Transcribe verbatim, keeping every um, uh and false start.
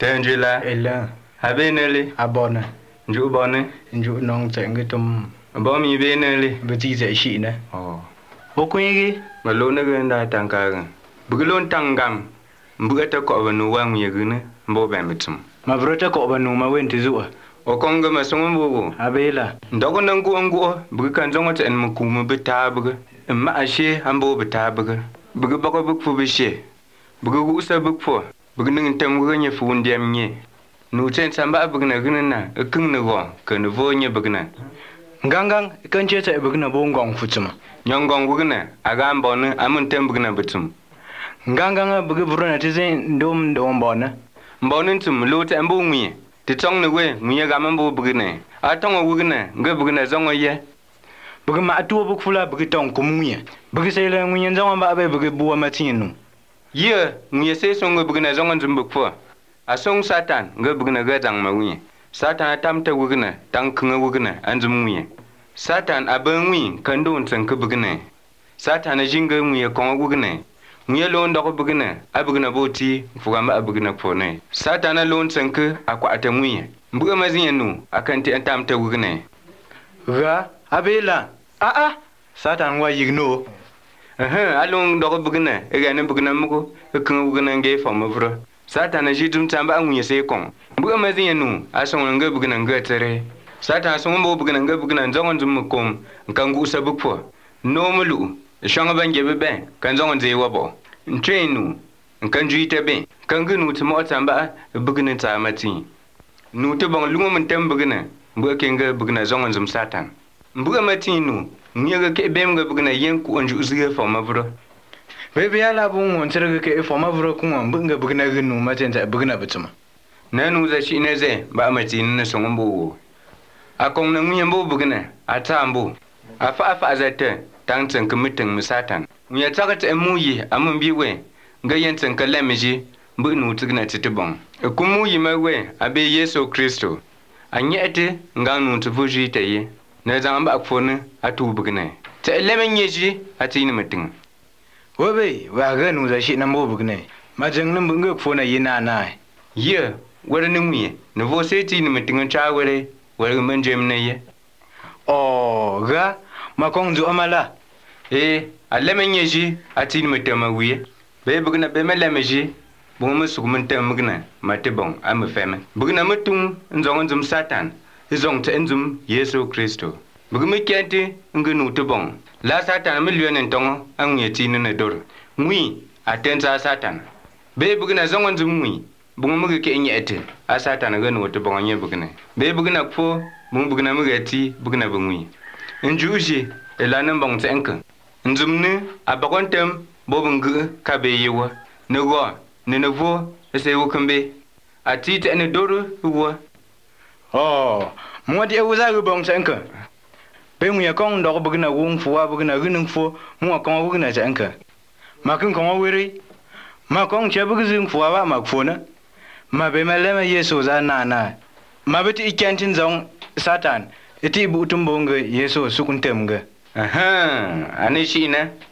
Tangela, Ella, Abenelli, Abona, Jubone, Nju Nong Tangatum, Bommy Benelli. Betiza Shina. Oh, Okwegi, Malona Ganda Tankagan. Bugulon Tangam, Bugata Covan, one Yaguna, Bobamitum. Mavrota Kobanuma went to Zua. Okonga Masongo, Abela, Dogonango Ango, Bukanzongot and Mukuma Betabug, and Maashe and Bo Betabug, Bugabaka book for Bishe, Bugusa book for, beginning Tamganya Fundiam. No sense I'm back begin a gunna, a king of war, can avoid your beginner. Gangang, can't you say a begin a bongong futsuma? Young gong wigner, a gam bonner, I'm on tembugna bitum. Gangang a bugabron at his dome dome bonner. Bonentum, loot and boom me. The tongue away, me a gamambo beginner. I tongue a wigner, go begin a song a year. Bugama a two book full of bugaton communia. Bugasailing when you're on Babe Bugabua Matino. Year, me say song a begin a song on book for. A song Satan, go begin a gadang my Satan attempt a wigner, tanking a wigner, and the moon. Satan a burn wing, condones and kubugane. Satan a jingle me a con wigner. Me alone dog beginner, I begin a booty for a beginner for nay. Satan alone sanker, a quite a wing. Bugamazino, I can't attempt a wigner. Ra, Abela. Ah ah, Satan, why you know? Uh huh, alone dog beginner, again a beginner mugo, a king wigner gay from over. Satan a jitum tamba when you say con. Bugamazino, I saw and go begin and get a Satan some begin and go begin and zong on the mucom, and can go a book for. No malu, the shangaban gave a bang, can zong on the wobble. Train nu, and can you eat a bang? Can go no to more tamba, a beginning time at tea. No to bong loom and tem beginner, working girl begin a zong on some Satan. Bugamatino, near a bam begin a yanku and juicy for my brother. Baby, I love one to for my broken bunga bugnagan no matins at Bugnabituma. None was a she neze, but my teen in a song bo. I come no me and bo beginner, a tambo. A fa as I turn, thanks and committing Miss Satan. We are target a mooye, a moon be way. Gayans and calamity, but no to get it bong. A kumuyi my way, I be yes o Christo. And yet, gone to Fujita ye. Nazam back for a two beginner. To eleven years ye, at intimating. Webby, we're going with a shit number bugne. Majang number for a yena nigh. Ye, what a new me, no voice eighteen meeting a child where they were a man jam nay. Oh, ga, Macong to Amala. Eh, a lemon yeji, a teen metama we. Baby gonna be my lemaji, Bomus woman mugna, my tibong, I'm a famine. Bugna mutum, and zonzum Satan, his own tenzum, yes o Christo. Bugumi canty, and gnu tibong. Last Satan a million and tongue, and we a teen in a door. We, attend our Satan. Baby gonna zonzum we. Bumuga in yet, a Satan again with the bong ye bugna. Baby gonna for, Mubugna mugati, bugna bumi. In Juji, a lanum bong's anchor. In Zumne, a bagontem, Bobungu, Kabe yewa. No war, no vo, as they will come be. A teat and a daughter who were. Oh, more dear was I bong's anchor. Ben we are con dog bugna womb for bugna running for more con wugna anchor. Macon con weary. Macon chabugazing for our macfona. Ma be my lemma yesos are nana. Ma betty cantin zong Satan. Eti butumbonga yeso sukuntemga. Aha, Anishina.